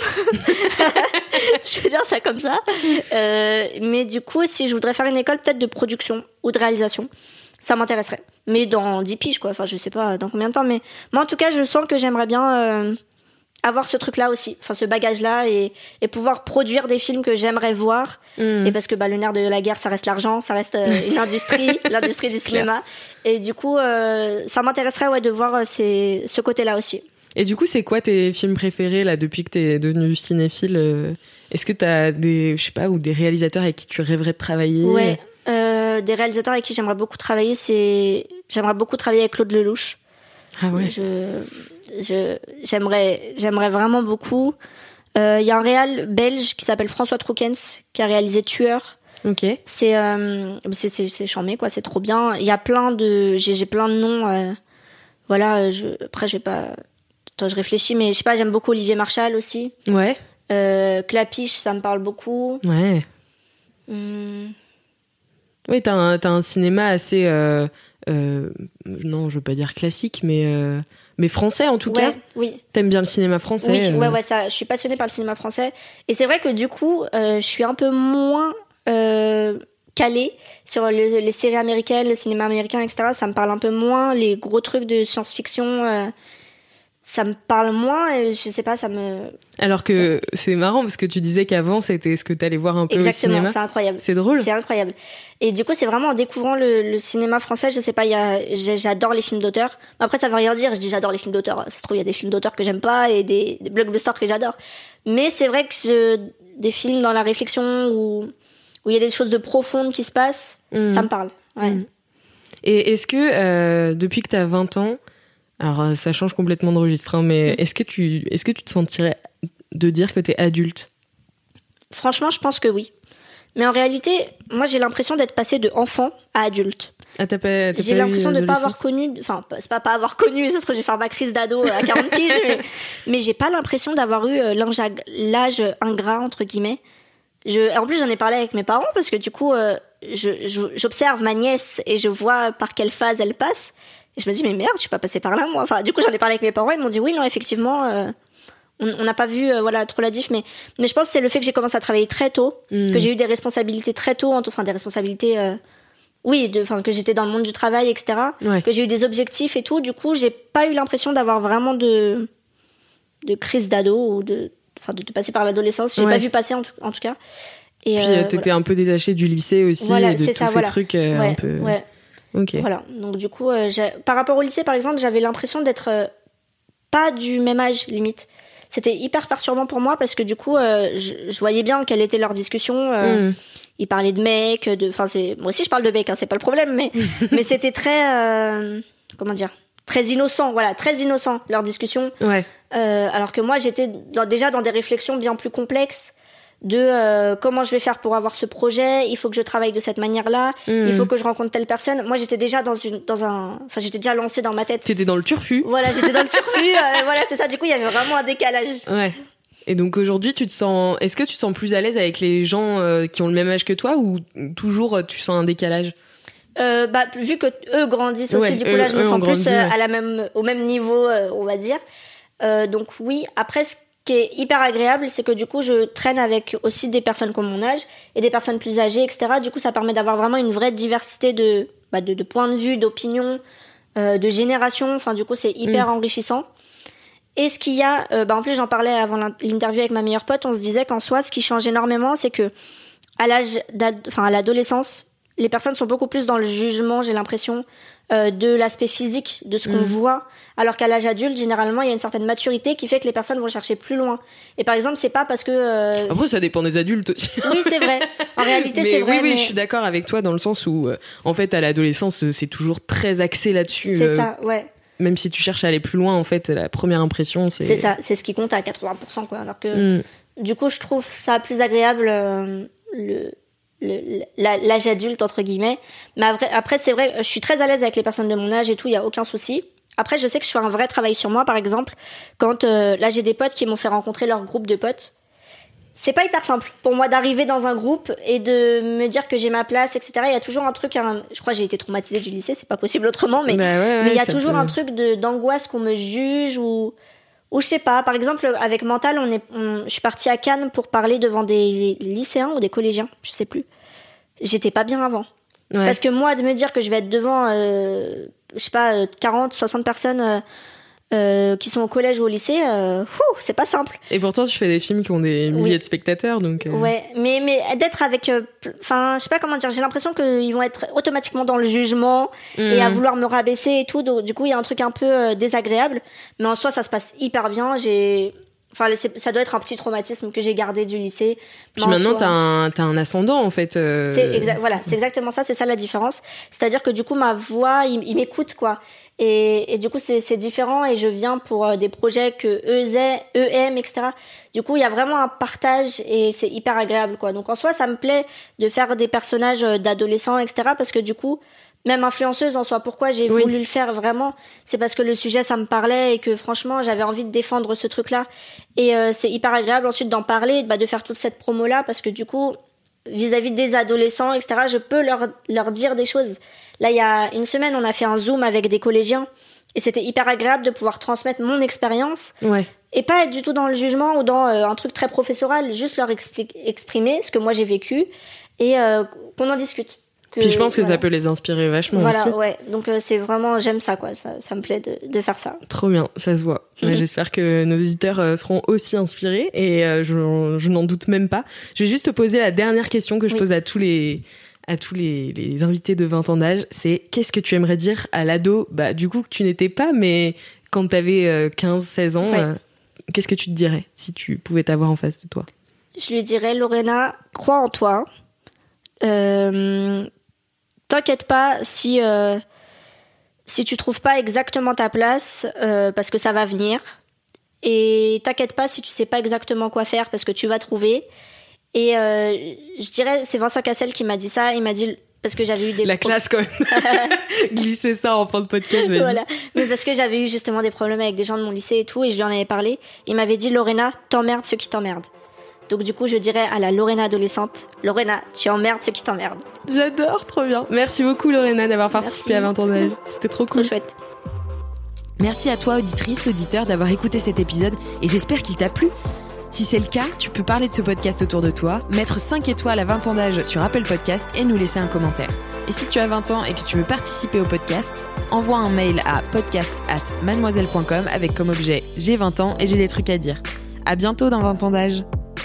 [SPEAKER 4] Je veux dire ça comme ça. Euh, mais du coup si je voudrais faire une école peut-être de production ou de réalisation, ça m'intéresserait. Mais dans dix piges quoi, enfin je sais pas dans combien de temps, mais moi en tout cas je sens que j'aimerais bien euh, avoir ce truc-là aussi, enfin ce bagage-là, et, et pouvoir produire des films que j'aimerais voir.
[SPEAKER 5] Mm.
[SPEAKER 4] Et parce que bah, le nerf de la guerre, ça reste l'argent, ça reste euh, une industrie, l'industrie du cinéma. Et du coup, euh, ça m'intéresserait ouais, de voir euh, ces, ce côté-là aussi.
[SPEAKER 5] Et du coup, c'est quoi tes films préférés là depuis que t'es devenu cinéphile euh, Est-ce que t'as des, je sais pas, ou des réalisateurs avec qui tu rêverais de travailler ?
[SPEAKER 4] Ouais, euh, des réalisateurs avec qui j'aimerais beaucoup travailler, c'est j'aimerais beaucoup travailler avec Claude Lelouch.
[SPEAKER 5] Ah ouais.
[SPEAKER 4] Je, je, j'aimerais, j'aimerais vraiment beaucoup. Il euh, y a un réal belge qui s'appelle François Troukens qui a réalisé Tueur.
[SPEAKER 5] Ok.
[SPEAKER 4] C'est, euh, c'est, c'est, c'est charmé quoi, c'est trop bien. Il y a plein de, j'ai, j'ai plein de noms. Euh, voilà, je, après je vais pas, attends, je réfléchis, mais je sais pas, j'aime beaucoup Olivier Marchal aussi.
[SPEAKER 5] Ouais.
[SPEAKER 4] Euh, Clapiche, ça me parle beaucoup.
[SPEAKER 5] Ouais.
[SPEAKER 4] Hum,
[SPEAKER 5] Oui, t'as un, t'as un cinéma assez, euh, euh, non, je veux pas dire classique, mais euh, mais français en tout
[SPEAKER 4] ouais,
[SPEAKER 5] cas.
[SPEAKER 4] oui.
[SPEAKER 5] T'aimes bien le cinéma français.
[SPEAKER 4] Oui,
[SPEAKER 5] euh.
[SPEAKER 4] ouais, ouais, ça. Je suis passionnée par le cinéma français, et c'est vrai que du coup, euh, je suis un peu moins euh, calée sur le, les séries américaines, le cinéma américain, et cetera. Ça me parle un peu moins, les gros trucs de science-fiction. Euh, ça me parle moins, et je sais pas, ça me.
[SPEAKER 5] Alors que c'est marrant parce que tu disais qu'avant c'était ce que t'allais voir un peu
[SPEAKER 4] Exactement,
[SPEAKER 5] au cinéma.
[SPEAKER 4] c'est incroyable.
[SPEAKER 5] C'est drôle.
[SPEAKER 4] C'est incroyable. Et du coup, c'est vraiment en découvrant le, le cinéma français, je sais pas, il y a, j'adore les films d'auteur. Après, ça veut rien dire, je dis j'adore les films d'auteur. Ça se trouve, il y a des films d'auteur que j'aime pas et des, des blockbusters que j'adore. Mais c'est vrai que je, des films dans la réflexion où, où il y a des choses de profondes qui se passent, mmh. ça me parle. Ouais.
[SPEAKER 5] Mmh. Et est-ce que, euh, depuis que t'as vingt ans, alors ça change complètement de registre, hein, mais mmh. est-ce que tu, est-ce que tu te sentirais de dire que t'es adulte ?
[SPEAKER 4] Franchement, je pense que oui. Mais en réalité, moi, j'ai l'impression d'être passée de enfant à adulte.
[SPEAKER 5] Ah, t'as pas, t'as
[SPEAKER 4] j'ai
[SPEAKER 5] pas
[SPEAKER 4] l'impression de ne pas
[SPEAKER 5] l'adolescence ?
[SPEAKER 4] avoir connu... Enfin, c'est pas pas avoir connu, ça se trouve, j'ai fait ma crise d'ado à quarante piges, mais, mais j'ai pas l'impression d'avoir eu l'âge ingrat, entre guillemets. Je, en plus, j'en ai parlé avec mes parents, parce que du coup, euh, je, je, j'observe ma nièce et je vois par quelle phase elle passe. Et je me dis, mais merde, je suis pas passée par là, moi. Enfin, du coup, j'en ai parlé avec mes parents, ils m'ont dit, oui, non, effectivement... Euh, on n'a pas vu euh, voilà trop la diff, mais mais je pense que c'est le fait que j'ai commencé à travailler très tôt, mmh. que j'ai eu des responsabilités très tôt, enfin des responsabilités euh, oui de enfin que j'étais dans le monde du travail, etc.
[SPEAKER 5] Ouais.
[SPEAKER 4] Que j'ai eu des objectifs et tout, du coup j'ai pas eu l'impression d'avoir vraiment de de crise d'ado ou de, enfin, de, de passer par l'adolescence. J'ai
[SPEAKER 5] ouais.
[SPEAKER 4] pas vu passer en tout, en tout cas.
[SPEAKER 5] Et puis euh, t'étais voilà. un peu détachée du lycée aussi
[SPEAKER 4] voilà,
[SPEAKER 5] et de tous
[SPEAKER 4] ça,
[SPEAKER 5] ces
[SPEAKER 4] voilà.
[SPEAKER 5] trucs euh,
[SPEAKER 4] ouais,
[SPEAKER 5] un peu.
[SPEAKER 4] Ouais.
[SPEAKER 5] Ok.
[SPEAKER 4] Voilà. Donc du coup, euh, j'ai... par rapport au lycée, par exemple, j'avais l'impression d'être euh, pas du même âge limite. C'était hyper perturbant pour moi parce que du coup, euh, je, je voyais bien quelle était leur discussion. Euh, mm. Ils parlaient de mecs, de, enfin c'est, moi aussi je parle de mecs, hein, c'est pas le problème, mais mais c'était très, euh, comment dire, très innocent, voilà, très innocent leur discussion.
[SPEAKER 5] Ouais.
[SPEAKER 4] Euh, alors que moi j'étais dans, déjà dans des réflexions bien plus complexes de euh, comment je vais faire pour avoir ce projet, il faut que je travaille de cette manière-là, mmh. il faut que je rencontre telle personne. Moi j'étais déjà dans une dans un enfin j'étais déjà lancée dans ma tête.
[SPEAKER 5] T'étais dans le turfu.
[SPEAKER 4] Voilà, j'étais dans le turfu, euh, voilà, c'est ça, du coup, il y avait vraiment un décalage.
[SPEAKER 5] Ouais. Et donc aujourd'hui, tu te sens est-ce que tu te sens plus à l'aise avec les gens euh, qui ont le même âge que toi ou toujours tu sens un décalage?
[SPEAKER 4] Euh, bah vu que eux grandissent aussi, ouais, du coup là je me sens plus grandi, euh, ouais. à la même au même niveau, euh, on va dire. Euh, donc oui, après ce qui est hyper agréable, c'est que du coup, je traîne avec aussi des personnes comme mon âge et des personnes plus âgées, et cetera. Du coup, ça permet d'avoir vraiment une vraie diversité de, bah, de, de points de vue, d'opinions, euh, de générations. Enfin, du coup, c'est hyper mmh. enrichissant. Et ce qu'il y a, euh, bah, en plus, j'en parlais avant l'interview avec ma meilleure pote, on se disait qu'en soi, ce qui change énormément, c'est que à l'âge, enfin, à l'adolescence, les personnes sont beaucoup plus dans le jugement, j'ai l'impression, euh, de l'aspect physique, de ce qu'on mmh. voit, alors qu'à l'âge adulte, généralement, il y a une certaine maturité qui fait que les personnes vont chercher plus loin. Et par exemple, c'est pas parce que... Euh...
[SPEAKER 5] Après, ça dépend des adultes aussi.
[SPEAKER 4] Oui, c'est vrai. En réalité, mais c'est vrai.
[SPEAKER 5] Oui, oui,
[SPEAKER 4] mais...
[SPEAKER 5] je suis d'accord avec toi dans le sens où, euh, en fait, à l'adolescence, c'est toujours très axé là-dessus.
[SPEAKER 4] C'est
[SPEAKER 5] euh,
[SPEAKER 4] ça, ouais.
[SPEAKER 5] Même si tu cherches à aller plus loin, en fait, la première impression, c'est...
[SPEAKER 4] C'est ça, c'est ce qui compte à quatre-vingts pour cent, quoi. Alors que, mmh. du coup, je trouve ça plus agréable, euh, le... Le, l'âge adulte entre guillemets, mais après, après c'est vrai, je suis très à l'aise avec les personnes de mon âge et tout, il y a aucun souci. Après je sais que je fais un vrai travail sur moi, par exemple quand euh, là j'ai des potes qui m'ont fait rencontrer leur groupe de potes. C'est pas hyper simple pour moi d'arriver dans un groupe et de me dire que j'ai ma place, etc. Il y a toujours un truc, un... je crois que j'ai été traumatisée du lycée, c'est pas possible autrement, mais bah ouais, ouais, mais il y a toujours peut... un truc de d'angoisse qu'on me juge ou ou je sais pas. Par exemple avec Mental, on est, on... je suis partie à Cannes pour parler devant des lycéens ou des collégiens, je sais plus. J'étais pas bien avant. Ouais. Parce que moi, de me dire que je vais être devant, euh, je sais pas, quarante, soixante personnes euh, euh, qui sont au collège ou au lycée, euh, ouh, c'est pas simple.
[SPEAKER 5] Et pourtant, tu fais des films qui ont des milliers oui. de spectateurs, donc. Euh...
[SPEAKER 4] Ouais, mais mais d'être avec, enfin, euh, je sais pas comment dire. J'ai l'impression qu'ils vont être automatiquement dans le jugement mmh. et à vouloir me rabaisser et tout. Donc, du coup, il y a un truc un peu euh, désagréable. Mais en soi, ça se passe hyper bien. J'ai Enfin, ça doit être un petit traumatisme que j'ai gardé du lycée.
[SPEAKER 5] Puis maintenant, soi... t'as un, t'as un ascendant, en fait. Euh...
[SPEAKER 4] C'est exa- voilà, c'est exactement ça, c'est ça la différence. C'est-à-dire que du coup, ma voix, il, il m'écoute, quoi. Et, et du coup, c'est, c'est différent et je viens pour euh, des projets que eux, aient, eux aiment, et cetera. Du coup, il y a vraiment un partage et c'est hyper agréable, quoi. Donc, en soi, ça me plaît de faire des personnages d'adolescents, et cetera. Parce que du coup, même influenceuse en soi, pourquoi j'ai oui. voulu le faire vraiment, c'est parce que le sujet ça me parlait et que franchement j'avais envie de défendre ce truc là et euh, c'est hyper agréable ensuite d'en parler, bah, de faire toute cette promo là parce que du coup vis-à-vis des adolescents, etc., je peux leur, leur dire des choses. Là il y a une semaine on a fait un zoom avec des collégiens et c'était hyper agréable de pouvoir transmettre mon expérience
[SPEAKER 5] ouais.
[SPEAKER 4] et pas être du tout dans le jugement ou dans euh, un truc très professoral, juste leur expli- exprimer ce que moi j'ai vécu et euh, qu'on en discute. Que,
[SPEAKER 5] Puis je pense que
[SPEAKER 4] voilà.
[SPEAKER 5] ça peut les inspirer vachement
[SPEAKER 4] voilà,
[SPEAKER 5] aussi.
[SPEAKER 4] Voilà, ouais. Donc euh, c'est vraiment, j'aime ça, quoi. Ça, ça me plaît de, de faire ça.
[SPEAKER 5] Trop bien, ça se voit. Mm-hmm. J'espère que nos auditeurs euh, seront aussi inspirés et euh, je, je n'en doute même pas. Je vais juste te poser la dernière question que je oui. pose à tous les à tous les, les invités de vingt ans d'âge. C'est qu'est-ce que tu aimerais dire à l'ado, bah du coup que tu n'étais pas, mais quand t'avais euh, quinze seize ans, ouais. euh, qu'est-ce que tu te dirais si tu pouvais t'avoir en face de toi?
[SPEAKER 4] Je lui dirais, Lorena, crois en toi. Euh... T'inquiète pas si euh, si tu trouves pas exactement ta place euh, parce que ça va venir et t'inquiète pas si tu sais pas exactement quoi faire parce que tu vas trouver et euh, je dirais c'est Vincent Cassel qui m'a dit ça, il m'a dit parce que j'avais eu des
[SPEAKER 5] la pro- classe quand même glisser ça en fin de podcast vas-y.
[SPEAKER 4] Voilà, mais parce que j'avais eu justement des problèmes avec des gens de mon lycée et tout et je lui en avais parlé, il m'avait dit Lorena t'emmerdes ceux qui t'emmerdent. Donc du coup, je dirais à la Lorena adolescente, Lorena, tu emmerdes ceux qui t'emmerdent.
[SPEAKER 5] J'adore, trop bien. Merci beaucoup Lorena d'avoir participé Merci. à vingt ans d'âge. C'était trop cool.
[SPEAKER 4] Trop chouette.
[SPEAKER 3] Merci à toi auditrice, auditeur d'avoir écouté cet épisode et j'espère qu'il t'a plu. Si c'est le cas, tu peux parler de ce podcast autour de toi, mettre cinq étoiles à vingt ans d'âge sur Apple Podcast et nous laisser un commentaire. Et si tu as vingt ans et que tu veux participer au podcast, envoie un mail à podcast at mademoiselle point com avec comme objet « J'ai vingt ans et j'ai des trucs à dire ». À bientôt dans vingt ans d'âge.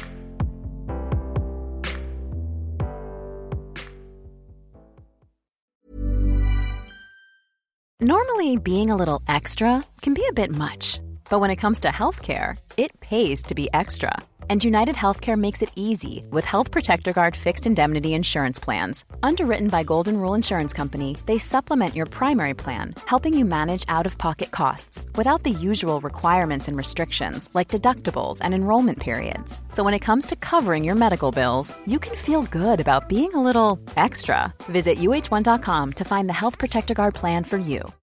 [SPEAKER 6] Normally, being a little extra can be a bit much. But when it comes to healthcare, it pays to be extra. And United Healthcare makes it easy with Health Protector Guard fixed indemnity insurance plans. Underwritten by Golden Rule Insurance Company, they supplement your primary plan, helping you manage out-of-pocket costs without the usual requirements and restrictions like deductibles and enrollment periods. So when it comes to covering your medical bills, you can feel good about being a little extra. Visit U H one dot com to find the Health Protector Guard plan for you.